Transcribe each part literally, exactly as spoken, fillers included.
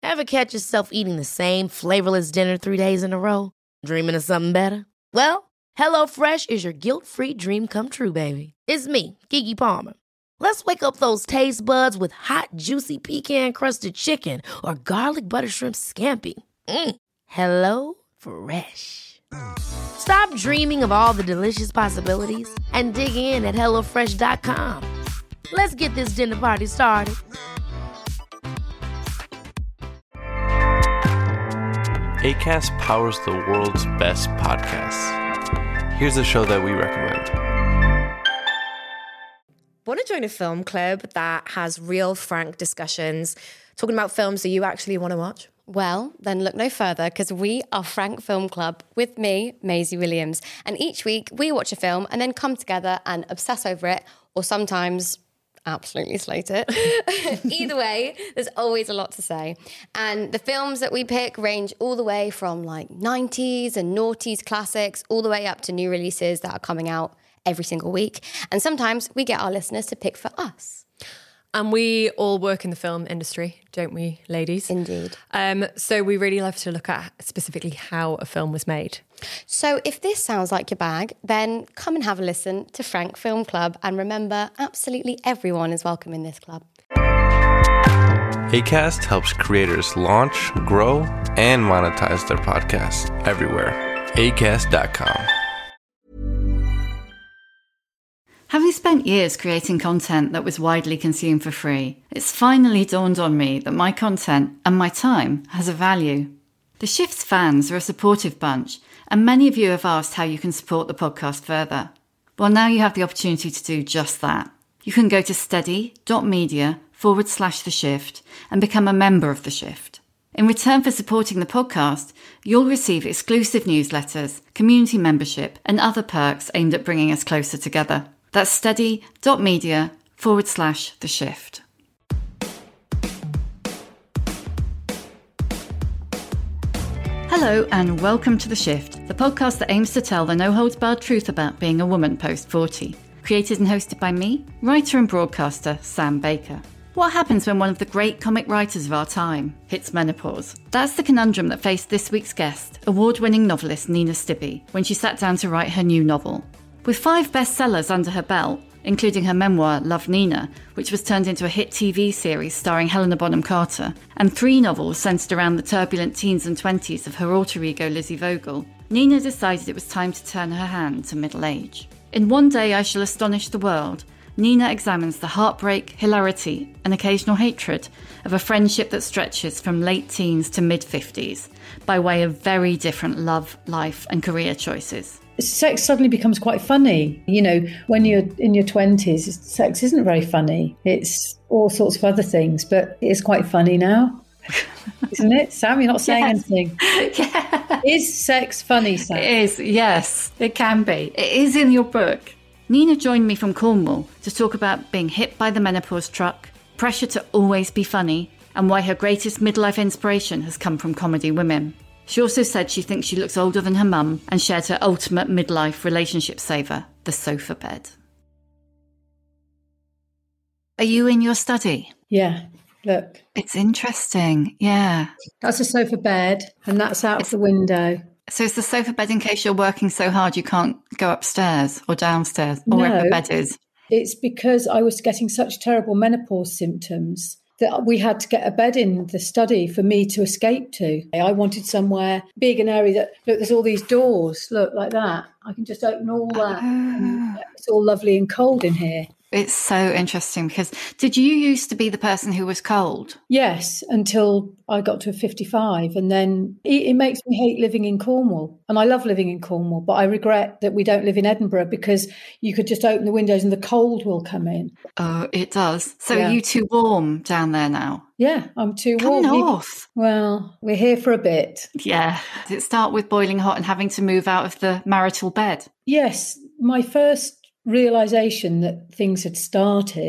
Ever catch yourself eating the same flavorless dinner three days in a row? Dreaming of something better? Well, HelloFresh is your guilt-free dream come true, baby. It's me, Keke Palmer. Let's wake up those taste buds with hot, juicy pecan-crusted chicken or garlic butter shrimp scampi. Mm. Hello Fresh. Stop dreaming of all the delicious possibilities and dig in at hello fresh dot com. Let's get this dinner party started. Acast powers the world's best podcasts. Here's a show that we recommend. Want to join a film club that has real, frank discussions, talking about films that you actually want to watch? Well, then look no further, because we are Frank Film Club with me, Maisie Williams. And each week we watch a film and then come together and obsess over it, or sometimes absolutely slate it. Either way, there's always a lot to say. And the films that we pick range all the way from like nineties and noughties classics, all the way up to new releases that are coming out every single week. And sometimes we get our listeners to pick for us. And we all work in the film industry, don't we, ladies? Indeed. Um, so we really love to look at specifically how a film was made. So if this sounds like your bag, then come and have a listen to Frank Film Club. And remember, absolutely everyone is welcome in this club. Acast helps creators launch, grow, and monetize their podcasts everywhere. acast dot com. Having spent years creating content that was widely consumed for free, it's finally dawned on me that my content and my time has a value. The Shift's fans are a supportive bunch, and many of you have asked how you can support the podcast further. Well, now you have the opportunity to do just that. You can go to steady.media forward slash The Shift and become a member of The Shift. In return for supporting the podcast, you'll receive exclusive newsletters, community membership, and other perks aimed at bringing us closer together. That's steady.media forward slash The Shift. Hello and welcome to The Shift, the podcast that aims to tell the no-holds-barred truth about being a woman post forty. Created and hosted by me, writer and broadcaster Sam Baker. What happens when one of the great comic writers of our time hits menopause? That's the conundrum that faced this week's guest, award-winning novelist Nina Stibbe, when she sat down to write her new novel. With five bestsellers under her belt, including her memoir Love Nina, which was turned into a hit T V series starring Helena Bonham Carter, and three novels centred around the turbulent teens and twenties of her alter ego Lizzie Vogel, Nina decided it was time to turn her hand to middle age. In One Day I Shall Astonish the World, Nina examines the heartbreak, hilarity, and occasional hatred of a friendship that stretches from late teens to mid-fifties, by way of very different love, life, and career choices. Sex suddenly becomes quite funny. You know, when you're in your twenties, sex isn't very funny. It's all sorts of other things, but it's quite funny now. Isn't it? Sam, you're not saying Yes. anything. Yeah. Is sex funny, Sam? It is, yes, it can be. It is in your book. Nina joined me from Cornwall to talk about being hit by the menopause truck, pressure to always be funny, and why her greatest midlife inspiration has come from comedy women. She also said she thinks she looks older than her mum and shared her ultimate midlife relationship saver, the sofa bed. Are you in your study? Yeah, look. It's interesting, yeah. That's a sofa bed, and that's out of the window. So it's the sofa bed in case you're working so hard you can't go upstairs or downstairs or wherever the bed is? It's because I was getting such terrible menopause symptoms that we had to get a bed in the study for me to escape to. I wanted somewhere big and airy that, look, there's all these doors, look, like that. I can just open all that. Oh. It's all lovely and cold in here. It's so interesting because did you used to be the person who was cold? Yes, until I got to fifty-five. And then it, it makes me hate living in Cornwall. And I love living in Cornwall, but I regret that we don't live in Edinburgh because you could just open the windows and the cold will come in. Oh, it does. So Yeah. are you too warm down there now? Yeah, I'm too Come warm. north. Well, we're here for a bit. Yeah. Did it start with boiling hot and having to move out of the marital bed? Yes, my first realisation that things had started,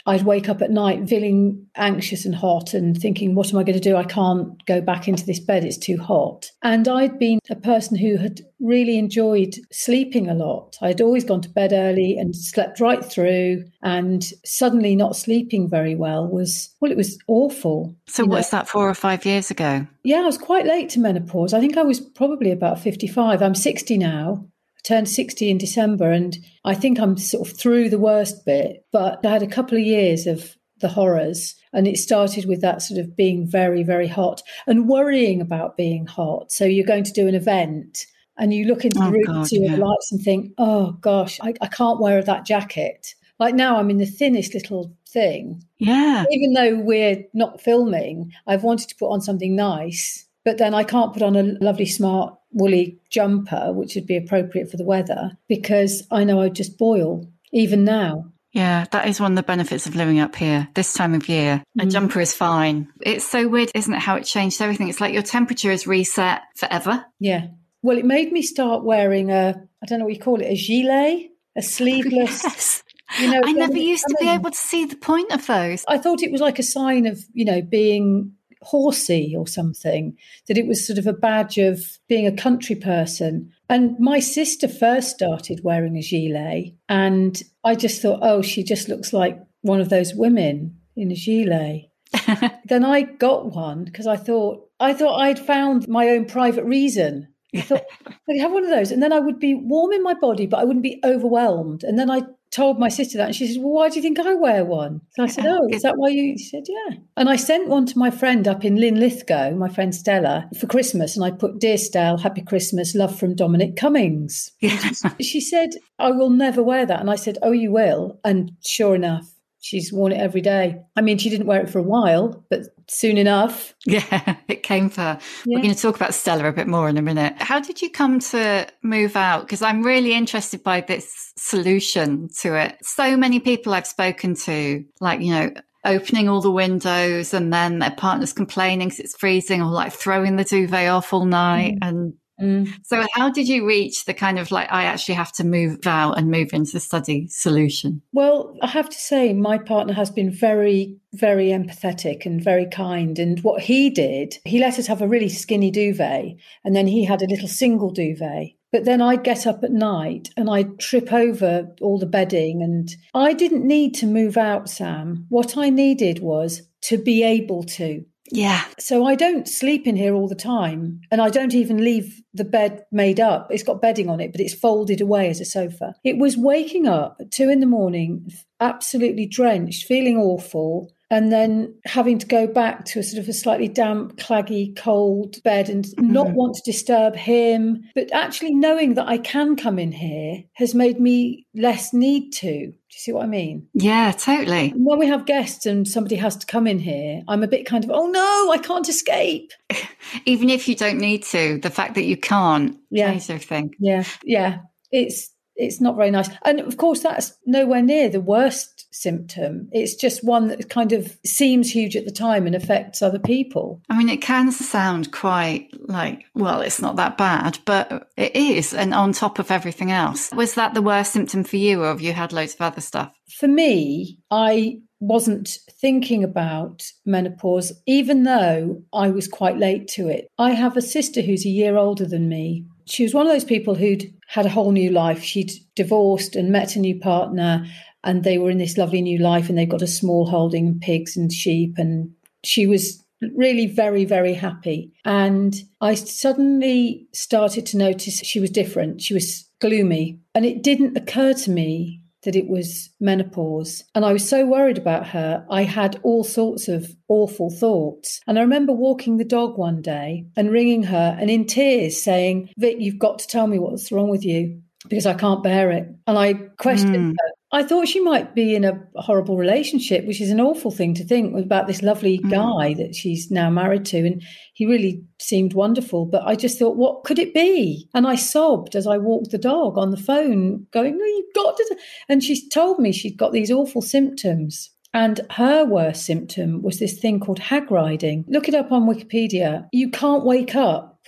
I'd wake up at night feeling anxious and hot and thinking, what am I going to do? I can't go back into this bed. It's too hot. And I'd been a person who had really enjoyed sleeping a lot. I'd always gone to bed early and slept right through, and suddenly not sleeping very well was, well, it was awful. So what's that, four or five years ago? Yeah, I was quite late to menopause. I think I was probably about fifty-five. I'm sixty now. Turned sixty in December, and I think I'm sort of through the worst bit, but I had a couple of years of the horrors, and it started with that sort of being very, very hot and worrying about being hot. So you're going to do an event and you look into the Oh, room, God, see all yeah. the lights and think, oh gosh, I, I can't wear that jacket. Like now I'm in the thinnest little thing. Yeah. Even though we're not filming, I've wanted to put on something nice, but then I can't put on a lovely, smart, woolly jumper, which would be appropriate for the weather, because I know I'd just boil, even now. Yeah, that is one of the benefits of living up here this time of year. A Mm. jumper is fine. It's so weird, isn't it, how it changed everything? It's like your temperature is reset forever. Yeah. Well, it made me start wearing a, I don't know what you call it, a gilet, a sleeveless. Yes. You know, I never when- used to I be mean, able to see the point of those. I thought it was like a sign of, you know, being horsey or something, that it was sort of a badge of being a country person. And my sister first started wearing a gilet, and I just thought, oh, she just looks like one of those women in a gilet. Then I got one because I thought I thought I'd found my own private reason. I thought I'd have one of those, and then I would be warm in my body, but I wouldn't be overwhelmed. And then I told my sister that, and she said, well, why do you think I wear one? And I said, oh, is that why you? She said, yeah. And I sent one to my friend up in Linlithgow, my friend Stella, for Christmas, and I put, dear Stella, happy Christmas, love from Dominic Cummings. Yeah. She said, I will never wear that. And I said, oh, you will? And sure enough, she's worn it every day. I mean, she didn't wear it for a while, but soon enough. Yeah, it came for her. Yeah. We're going to talk about Stella a bit more in a minute. How did you come to move out? Because I'm really interested by this solution to it. So many people I've spoken to, like, you know, opening all the windows and then their partner's complaining because it's freezing, or like throwing the duvet off all night. Mm. And Mm. so how did you reach the kind of like, I actually have to move out and move into the study solution? Well, I have to say my partner has been very, very empathetic and very kind. And what he did, he let us have a really skinny duvet, and then he had a little single duvet. But then I'd get up at night and I'd trip over all the bedding, and I didn't need to move out, Sam. What I needed was to be able to. Yeah. So I don't sleep in here all the time, and I don't even leave the bed made up. It's got bedding on it, but it's folded away as a sofa. It was waking up at two in the morning, absolutely drenched, feeling awful, and then having to go back to a sort of a slightly damp, claggy, cold bed and mm-hmm. not want to disturb him. But actually knowing that I can come in here has made me less need to. Do you see what I mean? Yeah, totally. When we have guests and somebody has to come in here, I'm a bit kind of, oh no, I can't escape. Even if you don't need to, the fact that you can't yeah. change everything. Yeah, yeah. It's it's not very nice. And of course, that's nowhere near the worst symptom. It's just one that kind of seems huge at the time and affects other people. I mean, it can sound quite like, well, it's not that bad, but it is. And on top of everything else, was that the worst symptom for you, or have you had loads of other stuff? For me, I wasn't thinking about menopause, even though I was quite late to it. I have a sister who's a year older than me. She was one of those people who'd had a whole new life. She'd divorced and met a new partner, and they were in this lovely new life, and they've got a small holding, pigs and sheep, and she was really very, very happy. And I suddenly started to notice she was different. She was gloomy, and it didn't occur to me that it was menopause. And I was so worried about her. I had all sorts of awful thoughts. And I remember walking the dog one day and ringing her and in tears saying, Vic, you've got to tell me what's wrong with you, because I can't bear it. And I questioned mm. her. I thought she might be in a horrible relationship, which is an awful thing to think about this lovely mm. guy that she's now married to. And he really seemed wonderful. But I just thought, what could it be? And I sobbed as I walked the dog on the phone going, no, you've got to. And she told me she'd got these awful symptoms. And her worst symptom was this thing called hag riding. Look it up on Wikipedia. You can't wake up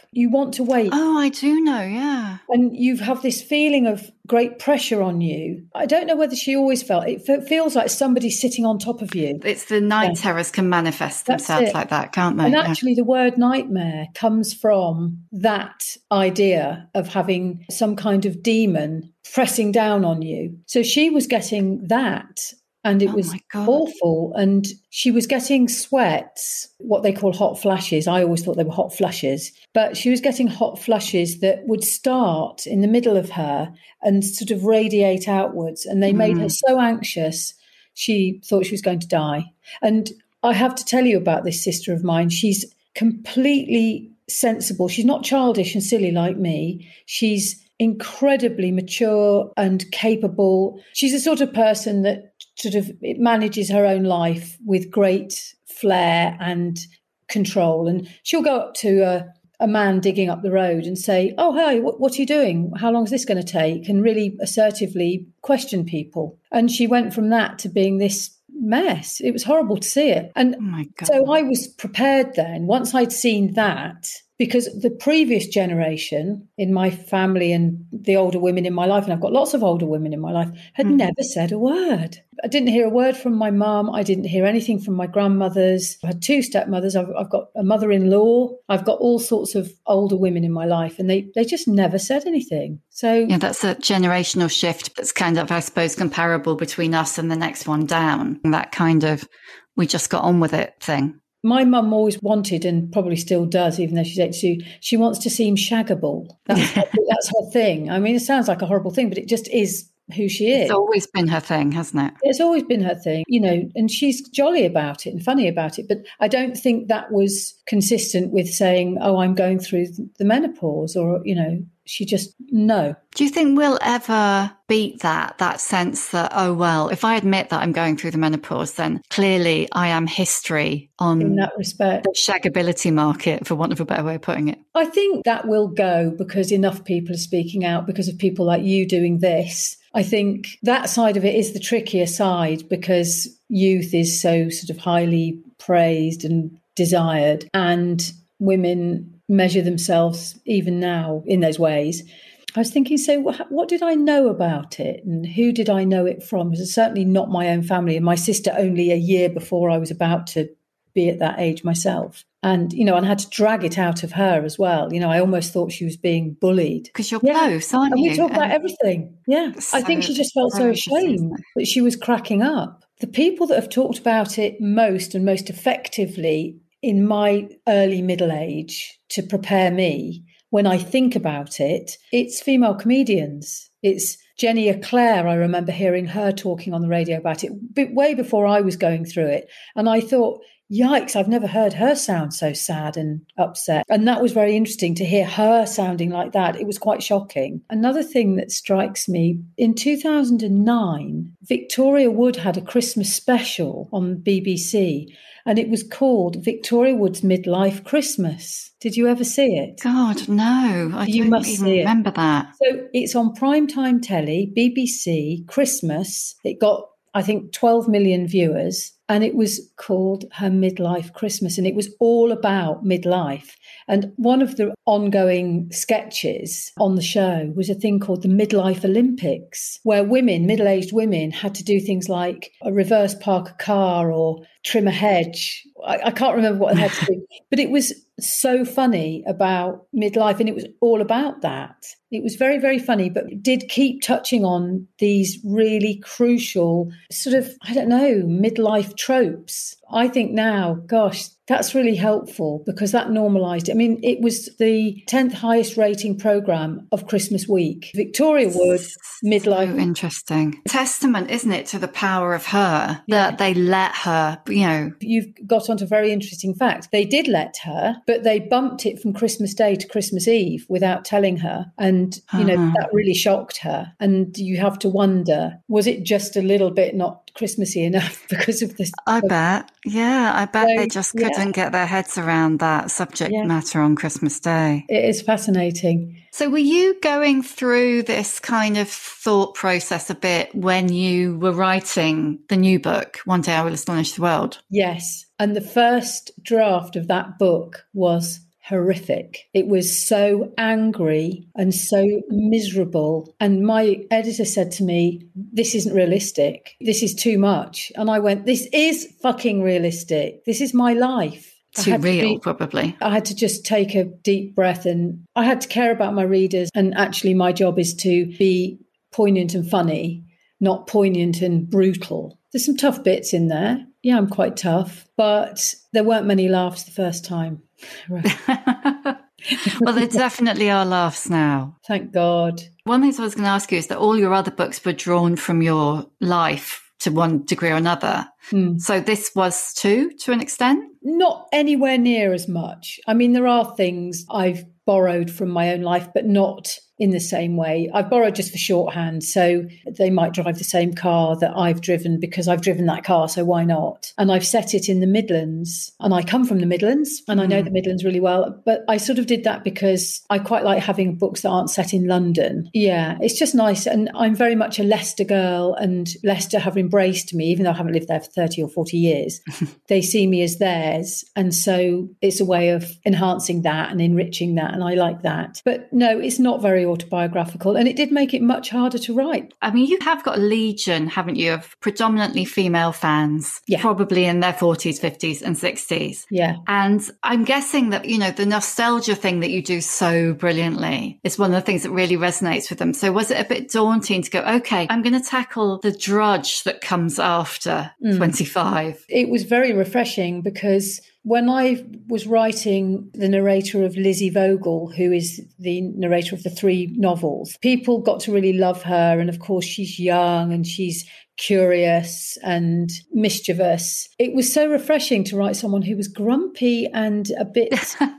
You want to wait. Oh, I do know, yeah. And you have this feeling of great pressure on you. I don't know whether she always felt it. It feels like somebody's sitting on top of you. It's the night yeah. terrors can manifest That's themselves it. like that, can't they? And yeah. actually, the word nightmare comes from that idea of having some kind of demon pressing down on you. So she was getting that. And it oh was awful. And she was getting sweats, what they call hot flashes. I always thought they were hot flushes. But she was getting hot flushes that would start in the middle of her and sort of radiate outwards. And they mm. made her so anxious, she thought she was going to die. And I have to tell you about this sister of mine. She's completely sensible. She's not childish and silly like me. She's incredibly mature and capable. She's the sort of person that sort of manages her own life with great flair and control. And she'll go up to a, a man digging up the road and say, oh, hey, what, what are you doing? How long is this going to take? And really assertively question people. And she went from that to being this mess. It was horrible to see it. And oh my God. So I was prepared then, once I'd seen that, because the previous generation in my family and the older women in my life, and I've got lots of older women in my life, had mm. never said a word. I didn't hear a word from my mum. I didn't hear anything from my grandmothers. I had two stepmothers. I've, I've got a mother-in-law. I've got all sorts of older women in my life, and they, they just never said anything. So yeah, that's a generational shift that's kind of, I suppose, comparable between us and the next one down. That kind of, we just got on with it thing. My mum always wanted, and probably still does, even though she's eighty-two, she wants to seem shaggable. That's, her, that's her thing. I mean, it sounds like a horrible thing, but it just is who she is. It's always been her thing, hasn't it? It's always been her thing, you know, and she's jolly about it and funny about it. But I don't think that was consistent with saying, oh, I'm going through the menopause, or, you know, she just, no. Do you think we'll ever beat that, that sense that, oh, well, if I admit that I'm going through the menopause, then clearly I am history on in that respect, the shaggability market, for want of a better way of putting it? I think that will go because enough people are speaking out, because of people like you doing this. I think that side of it is the trickier side, because youth is so sort of highly praised and desired, and women measure themselves even now in those ways. I was thinking, so what did I know about it, and who did I know it from? It was certainly not my own family, and my sister only a year before I was about to be at that age myself. And, you know, and I had to drag it out of her as well. You know, I almost thought she was being bullied. Because you're yeah. close, aren't and you? we talk about everything. Yeah. So, I think she just felt so ashamed that she was cracking up. The people that have talked about it most and most effectively in my early middle age to prepare me, when I think about it, it's female comedians. It's Jenny Eclair. I remember hearing her talking on the radio about it way before I was going through it. And I thought, yikes, I've never heard her sound so sad and upset. And that was very interesting to hear her sounding like that. It was quite shocking. Another thing that strikes me, in two thousand nine, Victoria Wood had a Christmas special on B B C, and it was called Victoria Wood's Midlife Christmas. Did you ever see it? God, no. I you don't must even see it. remember that. So it's on primetime telly, B B C, Christmas. It got, I think, twelve million viewers. And it was called Her Midlife Christmas. And it was all about midlife. And one of the ongoing sketches on the show was a thing called the Midlife Olympics, where women, middle-aged women, had to do things like a reverse park a car or trim a hedge. I, I can't remember what they had to do. But it was so funny about midlife. And it was all about that. It was very, very funny, but it did keep touching on these really crucial sort of, I don't know, midlife tropes. I think now, gosh, that's really helpful because that normalised it. I mean, it was the tenth highest rating programme of Christmas week. Victoria Wood, midlife. So interesting. Testament, isn't it, to the power of her, that yeah. they let her, you know. You've got onto a very interesting fact. They did let her, but they bumped it from Christmas Day to Christmas Eve without telling her. And, you know, uh-huh. that really shocked her. And you have to wonder, was it just a little bit not Christmassy enough because of this? I bet. Yeah, I bet so, they just couldn't yeah. get their heads around that subject yeah. matter on Christmas Day. It is fascinating. So were you going through this kind of thought process a bit when you were writing the new book, One Day I Will Astonish the World? Yes. And the first draft of that book was horrific. It was so angry and so miserable. And my editor said to me, this isn't realistic. This is too much. And I went, this is fucking realistic. This is my life. Too real, to be, probably. I had to just take a deep breath, and I had to care about my readers. And actually, my job is to be poignant and funny, not poignant and brutal. There's some tough bits in there. Yeah, I'm quite tough, but there weren't many laughs the first time. Well, there definitely are laughs now. Thank God. One thing I was going to ask you is that all your other books were drawn from your life to one degree or another. Mm. So this was too, to an extent? Not anywhere near as much. I mean, there are things I've borrowed from my own life, but not in the same way. I've borrowed just for shorthand. So they might drive the same car that I've driven because I've driven that car. So why not? And I've set it in the Midlands, and I come from the Midlands and mm. I know the Midlands really well. But I sort of did that because I quite like having books that aren't set in London. Yeah, it's just nice. And I'm very much a Leicester girl, and Leicester have embraced me, even though I haven't lived there for thirty or forty years. They see me as theirs. And so it's a way of enhancing that and enriching that. And I like that. But no, it's not very autobiographical, and it did make it much harder to write. I mean, you have got a legion, haven't you, of predominantly female fans, yeah. probably in their forties, fifties and sixties. Yeah. And I'm guessing that, you know, the nostalgia thing that you do so brilliantly is one of the things that really resonates with them. So was it a bit daunting to go, okay, I'm going to tackle the drudge that comes after mm. twenty-five? It was very refreshing, because when I was writing the narrator of Lizzie Vogel, who is the narrator of the three novels, people got to really love her. And of course, she's young and she's curious and mischievous. It was so refreshing to write someone who was grumpy and a bit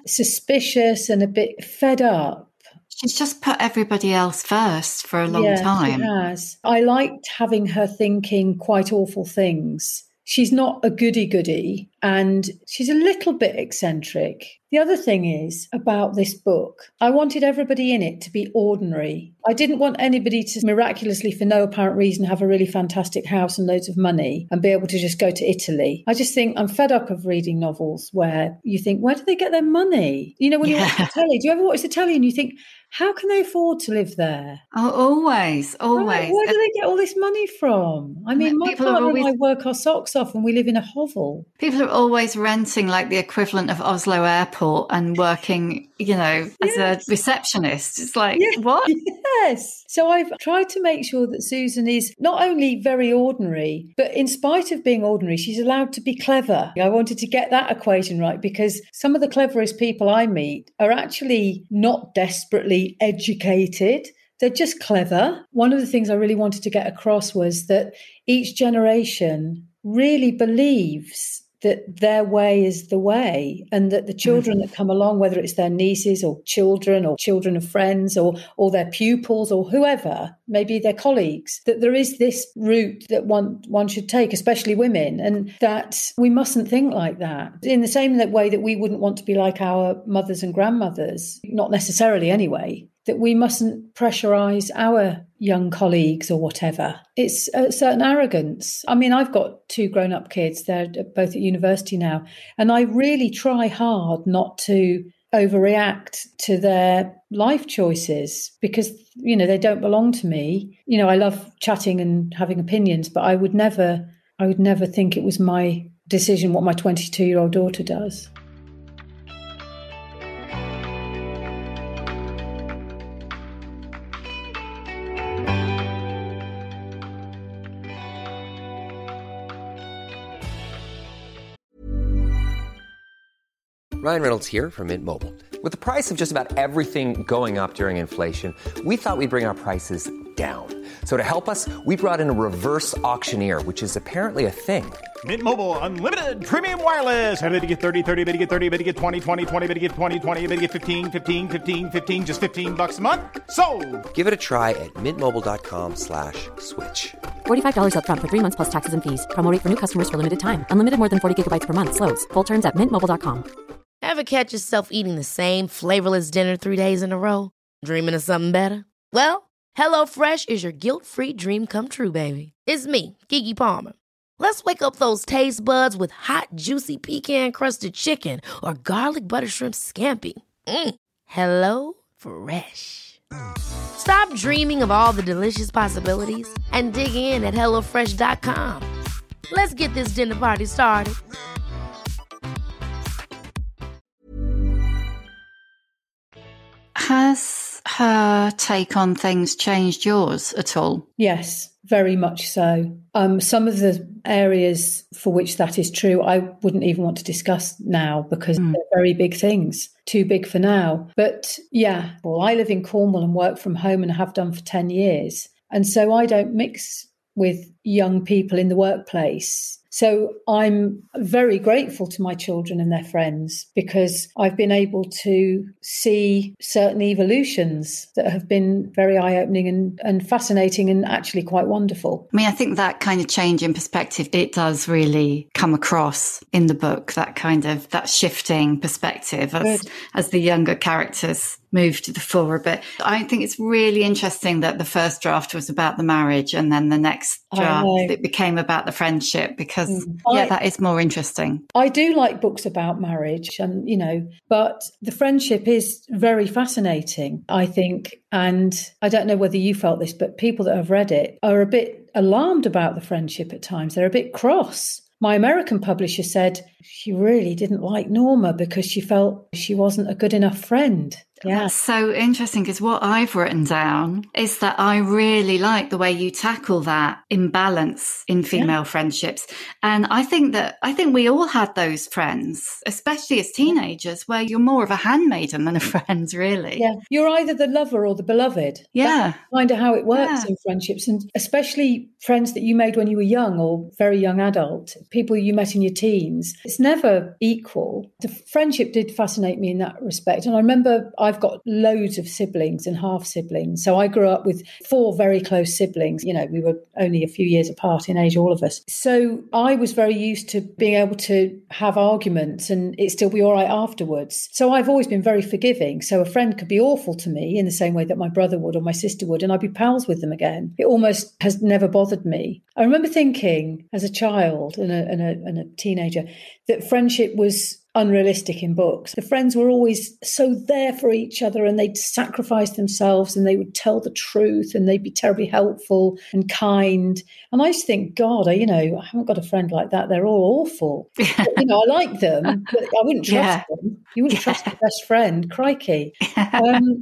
suspicious and a bit fed up. She's just put everybody else first for a long yeah, time. She has. I liked having her thinking quite awful things. She's not a goody-goody, and she's a little bit eccentric. The other thing is about this book, I wanted everybody in it to be ordinary. I didn't want anybody to miraculously, for no apparent reason, have a really fantastic house and loads of money and be able to just go to Italy. I just think I'm fed up of reading novels where you think, where do they get their money? You know, when yeah. you watch the telly, do you ever watch the telly and you think, how can they afford to live there? Oh, always, always. Right, where do they get all this money from? I mean, my People partner always... and I work our socks off and we live in a hovel. People are always renting like the equivalent of Oslo Airport and working, you know, as yes. a receptionist. It's like, yes. what? Yes. So I've tried to make sure that Susan is not only very ordinary, but in spite of being ordinary, she's allowed to be clever. I wanted to get that equation right, because some of the cleverest people I meet are actually not desperately educated. They're just clever. One of the things I really wanted to get across was that each generation really believes that their way is the way, and that the children that come along, whether it's their nieces or children or children of friends or or their pupils or whoever, maybe their colleagues, that there is this route that one one should take, especially women, and that we mustn't think like that. In the same way that we wouldn't want to be like our mothers and grandmothers, not necessarily anyway, that we mustn't pressurize our young colleagues or whatever. It's a certain arrogance. I mean, I've got two grown-up kids. They're both at university now. And I really try hard not to overreact to their life choices, because, you know, they don't belong to me. You know, I love chatting and having opinions, but I would never, I would never think it was my decision what my twenty-two-year-old daughter does. Ryan Reynolds here from Mint Mobile. With the price of just about everything going up during inflation, we thought we'd bring our prices down. So to help us, we brought in a reverse auctioneer, which is apparently a thing. Mint Mobile Unlimited Premium Wireless. How to get thirty, thirty, how to get thirty, how to get twenty, twenty, twenty, how to get twenty, twenty, how to get fifteen, fifteen, fifteen, fifteen, just fifteen bucks a month? Sold! Give it a try at mintmobile.com slash switch. forty-five dollars up front for three months plus taxes and fees. Promo rate for new customers for limited time. Unlimited more than forty gigabytes per month. Slows full terms at mint mobile dot com. Ever catch yourself eating the same flavorless dinner three days in a row? Dreaming of something better? Well, HelloFresh is your guilt-free dream come true, baby. It's me, Keke Palmer. Let's wake up those taste buds with hot, juicy pecan-crusted chicken or garlic butter shrimp scampi. Mm. Hello Fresh. Stop dreaming of all the delicious possibilities and dig in at hello fresh dot com. Let's get this dinner party started. Has her take on things changed yours at all? Yes, very much so. Um, some of the areas for which that is true, I wouldn't even want to discuss now because mm. they're very big things, too big for now. But yeah, well, I live in Cornwall and work from home and have done for ten years. And so I don't mix with young people in the workplace. So I'm very grateful to my children and their friends because I've been able to see certain evolutions that have been very eye-opening and, and fascinating and actually quite wonderful. I mean, I think that kind of change in perspective, it does really come across in the book, that kind of, that shifting perspective as, as the younger characters move to the fore a bit. I think it's really interesting that the first draft was about the marriage and then the next draft, it became about the friendship because, mm. yeah, I, that is more interesting. I do like books about marriage and, you know, but the friendship is very fascinating, I think. And I don't know whether you felt this, but people that have read it are a bit alarmed about the friendship at times. They're a bit cross. My American publisher said she really didn't like Norma because she felt she wasn't a good enough friend. Yeah. That's so interesting because what I've written down is that I really like the way you tackle that imbalance in female yeah. friendships. And I think that, I think we all had those friends, especially as teenagers, where you're more of a handmaiden than a friend, really. Yeah. You're either the lover or the beloved. Yeah. That's kind of how it works yeah. in friendships. And especially friends that you made when you were young or very young adult, people you met in your teens. It's never equal. The friendship did fascinate me in that respect. And I remember I've got loads of siblings and half siblings. So I grew up with four very close siblings. You know, we were only a few years apart in age, all of us. So I was very used to being able to have arguments and it still be all right afterwards. So I've always been very forgiving. So a friend could be awful to me in the same way that my brother would or my sister would, and I'd be pals with them again. It almost has never bothered me. I remember thinking as a child and a, and a, and a teenager that friendship was unrealistic in books. The friends were always so there for each other and they'd sacrifice themselves and they would tell the truth and they'd be terribly helpful and kind. And I just think, God, I, you know, I haven't got a friend like that. They're all awful. But, you know, I like them, but I wouldn't trust yeah. them. You wouldn't yeah. trust your best friend. Crikey. Um,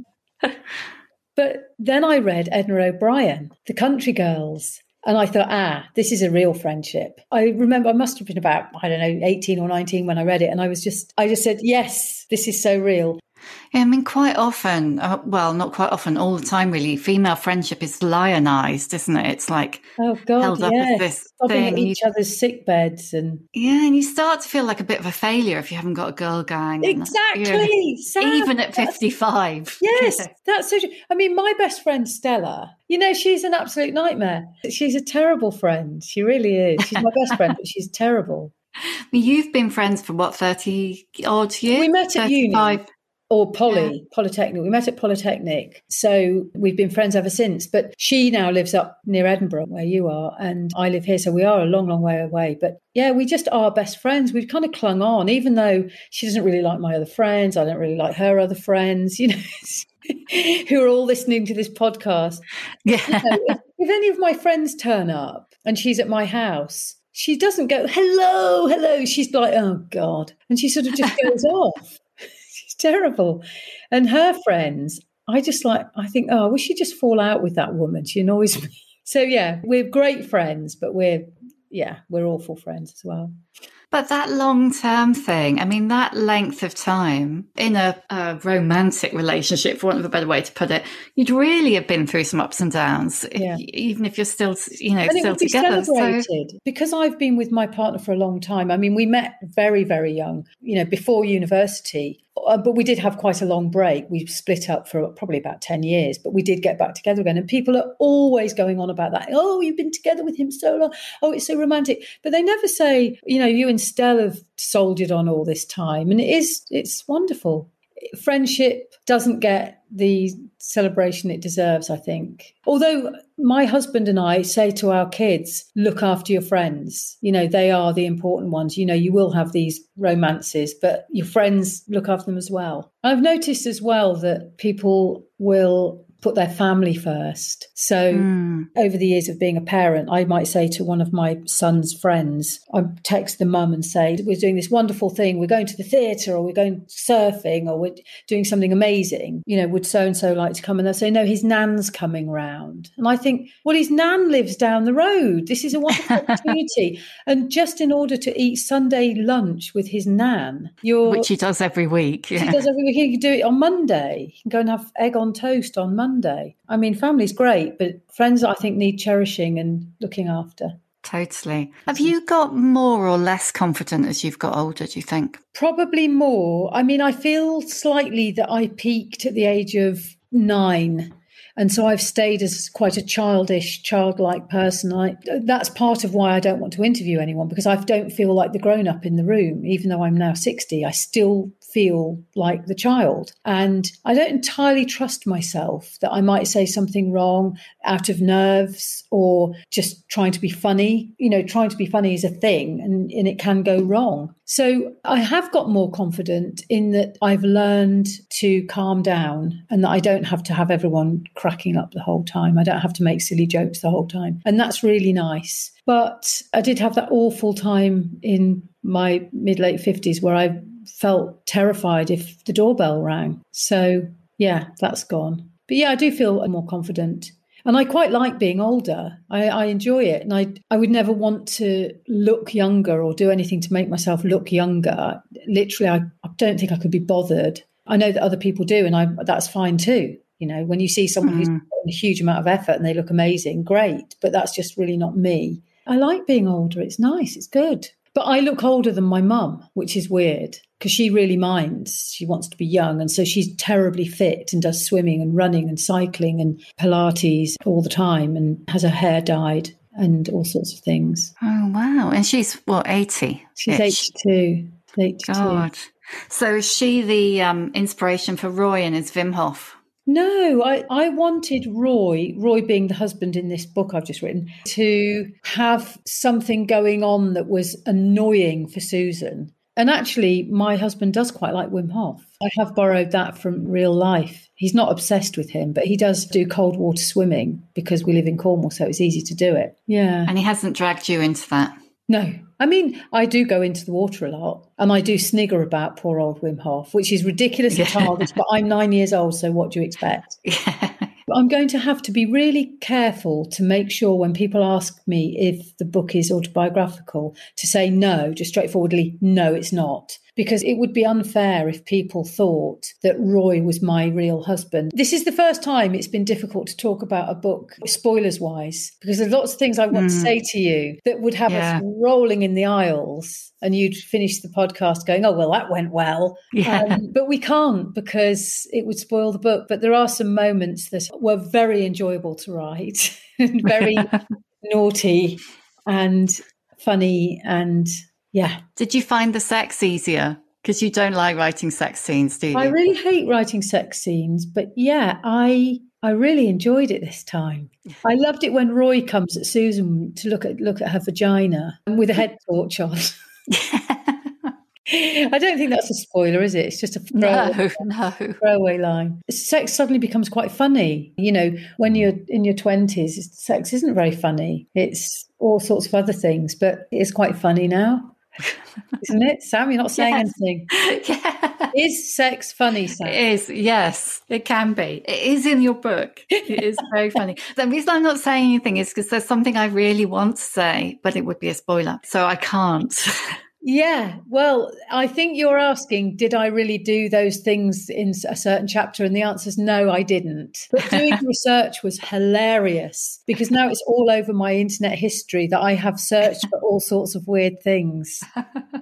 but then I read Edna O'Brien, The Country Girls. And I thought, ah, this is a real friendship. I remember I must have been about, I don't know, eighteen or nineteen when I read it. And I was just, I just said, yes, this is so real. Yeah, I mean, quite often, uh, well, not quite often, all the time, really, female friendship is lionized, isn't it? It's like oh God, held up yes. as this Stopping thing. at each you, other's sick beds. And yeah, and you start to feel like a bit of a failure if you haven't got a girl gang. Exactly. And, you know, Sam, even at fifty-five. Yes, yeah. that's so true. I mean, my best friend, Stella, you know, she's an absolute nightmare. She's a terrible friend. She really is. She's my best friend, but she's terrible. I mean, you've been friends for what, thirty odd years? We met at thirty-five. uni. Or Poly, yeah. Polytechnic. We met at Polytechnic. So we've been friends ever since. But she now lives up near Edinburgh, where you are, and I live here. So we are a long, long way away. But yeah, we just are best friends. We've kind of clung on, even though she doesn't really like my other friends. I don't really like her other friends, you know, who are all listening to this podcast. Yeah. You know, if, if any of my friends turn up and she's at my house, she doesn't go, hello, hello. She's like, oh, God. And she sort of just goes off. Terrible. And her friends, I just like, I think, oh, we should just fall out with that woman. She annoys me. So, yeah, we're great friends, but we're, yeah, we're awful friends as well. But that long-term thing, I mean, that length of time in a, a romantic relationship, for want of a better way to put it, you'd really have been through some ups and downs, yeah. even if you're still, you know, and still it would be together. Celebrated. So, because I've been with my partner for a long time. I mean, we met very, very young, you know, before university. Uh, but we did have quite a long break. We split up for probably about ten years, but we did get back together again. And people are always going on about that. Oh, you've been together with him so long. Oh, it's so romantic. But they never say, you know, you and Stella have soldiered on all this time. And it is, it's wonderful. friendship doesn't get the celebration it deserves, I think. Although my husband and I say to our kids, look after your friends. You know, they are the important ones. You know, you will have these romances, but your friends, look after them as well. I've noticed as well that people will put their family first. So mm. over the years of being a parent, I might say to one of my son's friends, I text the mum and say, we're doing this wonderful thing. We're going to the theatre, or we're going surfing, or we're doing something amazing. You know, would so-and-so like to come? And they'll say, no, his nan's coming round. And I think, well, his nan lives down the road. This is a wonderful opportunity. And just in order to eat Sunday lunch with his nan, you're... Which he does every week. Yeah. He does every week. He can do it on Monday. He can go and have egg on toast on Monday. Monday. I mean, family's great, but friends, I think, need cherishing and looking after. Totally. Have you got more or less confident as you've got older, do you think? Probably more. I mean, I feel slightly that I peaked at the age of nine. And so I've stayed as quite a childish, childlike person. I, that's part of why I don't want to interview anyone, because I don't feel like the grown-up in the room. Even though I'm now sixty, I still feel like the child. And I don't entirely trust myself that I might say something wrong out of nerves or just trying to be funny. You know, trying to be funny is a thing, and, and it can go wrong. So I have got more confident in that I've learned to calm down, and that I don't have to have everyone cracking up the whole time. I don't have to make silly jokes the whole time. And that's really nice. But I did have that awful time in my mid-late fifties where I felt terrified if the doorbell rang. So, yeah, that's gone. But yeah, I do feel more confident. And I quite like being older. I, I enjoy it. And I I would never want to look younger or do anything to make myself look younger. Literally, I, I don't think I could be bothered. I know that other people do, and I that's fine too. You know, when you see someone mm. who's put in a huge amount of effort and they look amazing, great. But that's just really not me. I like being older. It's nice. It's good. But I look older than my mum, which is weird, because she really minds. She wants to be young. And so she's terribly fit and does swimming and running and cycling and Pilates all the time, and has her hair dyed and all sorts of things. Oh, wow. And she's, what, eighty? She's eighty-two. eighty-two. God. So is she the um, inspiration for Roy and his Wim Hof? No, I, I wanted Roy, Roy being the husband in this book I've just written, to have something going on that was annoying for Susan. And actually, my husband does quite like Wim Hof. I have borrowed that from real life. He's not obsessed with him, but he does do cold water swimming because we live in Cornwall, so it's easy to do it. Yeah. And he hasn't dragged you into that? No. I mean, I do go into the water a lot, and I do snigger about poor old Wim Hof, which is ridiculous and childish, but I'm nine years old, so what do you expect? Yeah. I'm going to have to be really careful to make sure when people ask me if the book is autobiographical, to say no, just straightforwardly, no, it's not. Because it would be unfair if people thought that Roy was my real husband. This is the first time it's been difficult to talk about a book, spoilers-wise, because there's lots of things I want mm. to say to you that would have yeah. us rolling in the aisles, and you'd finish the podcast going, oh, well, that went well. Yeah. Um, but we can't, because it would spoil the book. But there are some moments that were very enjoyable to write, and very naughty and funny, and yeah. Did you find the sex easier? Because you don't like writing sex scenes, do you? I really hate writing sex scenes, but yeah, I I really enjoyed it this time. I loved it when Roy comes at Susan to look at look at her vagina with a head torch on. I don't think that's a spoiler, is it? It's just a throwaway, no, no. throwaway line. Sex suddenly becomes quite funny. You know, when you're in your twenties, sex isn't very funny. It's all sorts of other things, but it's quite funny now. Isn't it? Sam, you're not saying yes. anything. Yeah. Is sex funny, Sam? It is, yes. It can be. It is in your book. It is very funny. The reason I'm not saying anything is because there's something I really want to say, but it would be a spoiler. So I can't. Yeah, well, I think you're asking, did I really do those things in a certain chapter? And the answer is no, I didn't. But doing the research was hilarious, because now it's all over my internet history that I have searched for all sorts of weird things.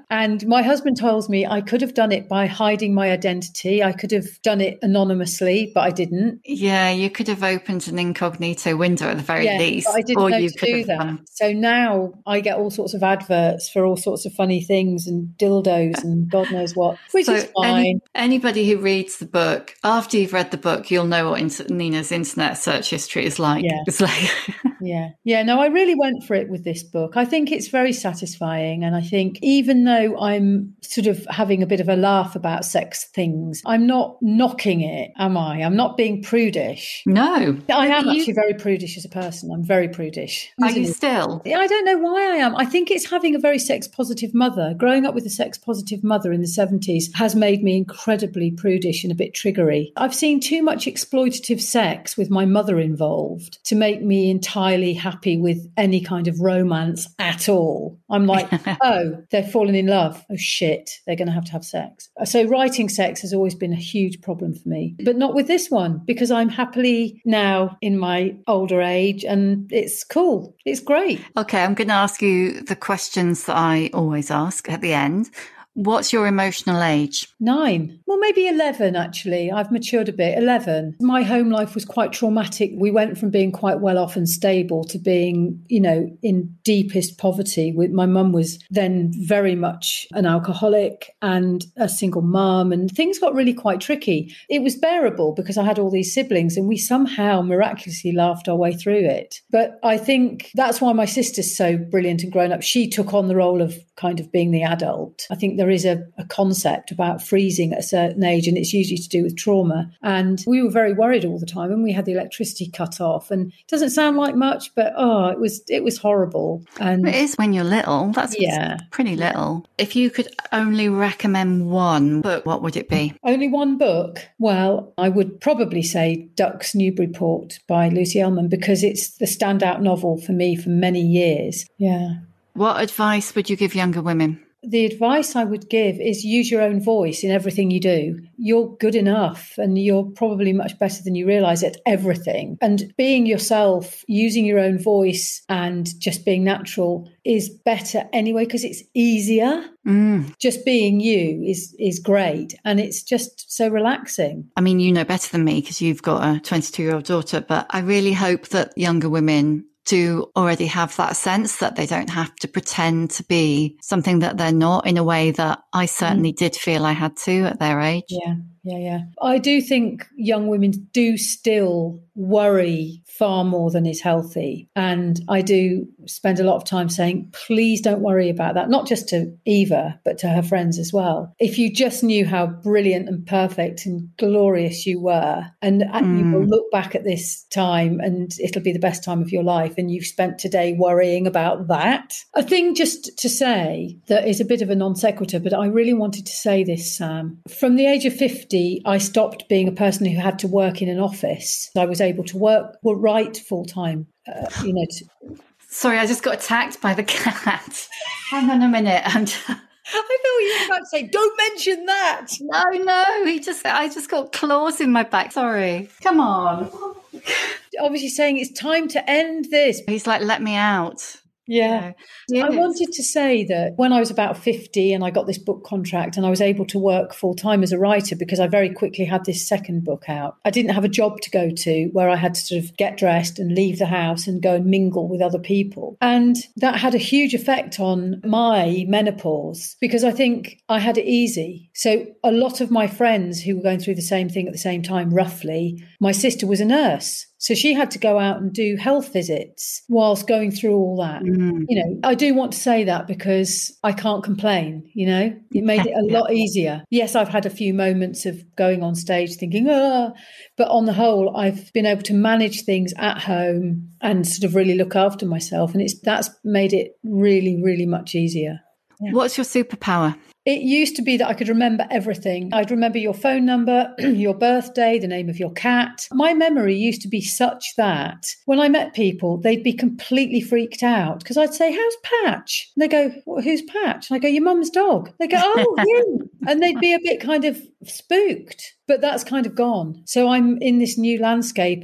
And my husband tells me I could have done it by hiding my identity. I could have done it anonymously, but I didn't. Yeah, you could have opened an incognito window at the very yeah, least. But I didn't or know you to could do have that. done... So now I get all sorts of adverts for all sorts of funny things and dildos and God knows what, which so is fine. Any, anybody who reads the book, after you've read the book, you'll know what inter- Nina's internet search history is like. Yeah. It's like... Yeah. Yeah. No, I really went for it with this book. I think it's very satisfying. And I think even though I'm sort of having a bit of a laugh about sex things, I'm not knocking it, am I? I'm not being prudish. No. I am you... actually very prudish as a person. I'm very prudish. Are you still? I don't know why I am. I think it's having a very sex positive mother. Growing up with a sex positive mother in the seventies has made me incredibly prudish and a bit triggery. I've seen too much exploitative sex with my mother involved to make me entirely happy with any kind of romance at all. I'm like, oh, they've fallen in love. Oh shit, they're going to have to have sex. So writing sex has always been a huge problem for me, but not with this one, because I'm happily now in my older age and it's cool. It's great. Okay, I'm going to ask you the questions that I always ask at the end. What's your emotional age? Nine. Well, maybe eleven, actually. I've matured a bit. eleven. My home life was quite traumatic. We went from being quite well off and stable to being, you know, in deepest poverty. My mum was then very much an alcoholic and a single mum, and things got really quite tricky. It was bearable because I had all these siblings and we somehow miraculously laughed our way through it. But I think that's why my sister's so brilliant and grown up. She took on the role of kind of being the adult. I think there is a, a concept about freezing at a certain age, and it's usually to do with trauma. And we were very worried all the time, and we had the electricity cut off. And it doesn't sound like much, but oh, it was it was horrible. And it is when you're little. That's yeah, pretty little. If you could only recommend one book, what would it be? Only one book? Well, I would probably say Ducks Newburyport by Lucy Ellmann, because it's the standout novel for me for many years. Yeah. What advice would you give younger women? The advice I would give is use your own voice in everything you do. You're good enough and you're probably much better than you realise at everything. And being yourself, using your own voice and just being natural is better anyway because it's easier. Mm. Just being you is is great and it's just so relaxing. I mean, you know better than me because you've got a twenty-two-year-old daughter, but I really hope that younger women do already have that sense that they don't have to pretend to be something that they're not, in a way that I certainly mm. did feel I had to at their age. Yeah, yeah, yeah. I do think young women do still worry far more than is healthy. And I do spend a lot of time saying, please don't worry about that, not just to Eva, but to her friends as well. If you just knew how brilliant and perfect and glorious you were, and mm. you will look back at this time and it'll be the best time of your life, and you've spent today worrying about that. A thing just to say that is a bit of a non sequitur, but I really wanted to say this, Sam. From the age of fifty, I stopped being a person who had to work in an office. I was able to work, well, write full time, uh, you know. To... Sorry, I just got attacked by the cat. Hang on a minute. I'm just... I thought you were about to say, don't mention that. No, no, he just, I just got claws in my back. Sorry. Come on. Obviously saying it's time to end this. He's like, let me out. Yeah. You know, I wanted to say that when I was about fifty and I got this book contract and I was able to work full time as a writer because I very quickly had this second book out. I didn't have a job to go to where I had to sort of get dressed and leave the house and go and mingle with other people. And that had a huge effect on my menopause because I think I had it easy. So a lot of my friends who were going through the same thing at the same time, roughly, my sister was a nurse. So she had to go out and do health visits whilst going through all that. Mm. You know, I do want to say that because I can't complain, you know, it made it a lot easier. Yes, I've had a few moments of going on stage thinking, ah, but on the whole, I've been able to manage things at home and sort of really look after myself. And it's that's made it really, really much easier. Yeah. What's your superpower? It used to be that I could remember everything. I'd remember your phone number, your birthday, the name of your cat. My memory used to be such that when I met people, they'd be completely freaked out because I'd say, how's Patch? And they go, well, who's Patch? And I go, your mum's dog. They go, oh, you. And they'd be a bit kind of spooked, but that's kind of gone. So I'm in this new landscape of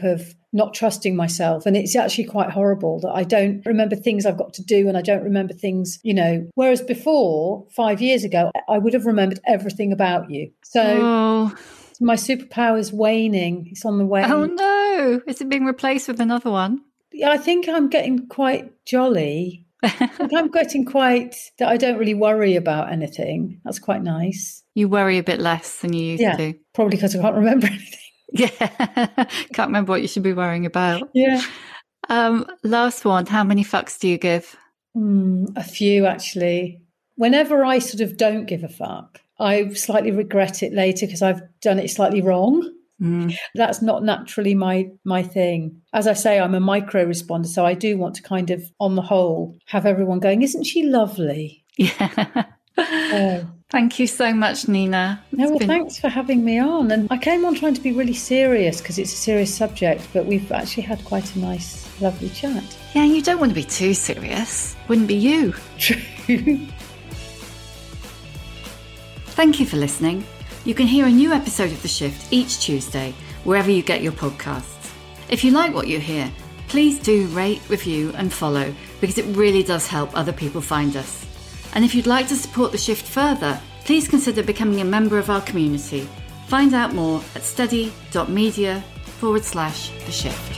not trusting myself. And it's actually quite horrible that I don't remember things I've got to do and I don't remember things, you know, whereas before, five years ago, I would have remembered everything about you. So Oh, my superpower is waning. It's on the way. oh no. Is it being replaced with another one? Yeah, I think I'm getting quite jolly. I think I'm getting quite that I don't really worry about anything. That's quite nice. You worry a bit less than you used Yeah, to. probably because I can't remember anything. Yeah. Can't remember what you should be worrying about. Yeah. Um, last one. How many fucks do you give? Mm, a few, actually. Whenever I sort of don't give a fuck, I slightly regret it later because I've done it slightly wrong. Mm. That's not naturally my my thing. As I say, I'm a micro responder, so I do want to kind of, on the whole, have everyone going, isn't she lovely? Yeah. Oh. Thank you so much, Nina. No, It's well, been- thanks for having me on. And I came on trying to be really serious because it's a serious subject, but we've actually had quite a nice, lovely chat. Yeah, you don't want to be too serious. Wouldn't be you. True. Thank you for listening. You can hear a new episode of The Shift each Tuesday, wherever you get your podcasts. If you like what you hear, please do rate, review and follow, because it really does help other people find us. And if you'd like to support The Shift further, please consider becoming a member of our community. Find out more at study.media forward slash The Shift.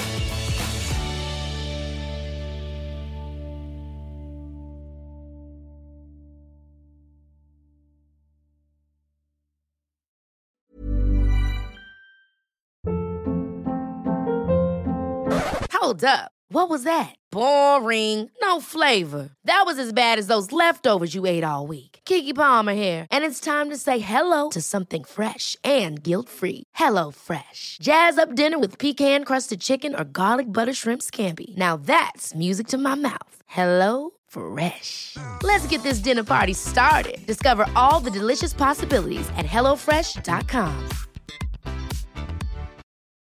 Hold up. What was that? Boring. No flavor. That was as bad as those leftovers you ate all week. Keke Palmer here, and it's time to say hello to something fresh and guilt-free. Hello Fresh. Jazz up dinner with pecan-crusted chicken or garlic butter shrimp scampi. Now that's music to my mouth. Hello Fresh. Let's get this dinner party started. Discover all the delicious possibilities at hello fresh dot com.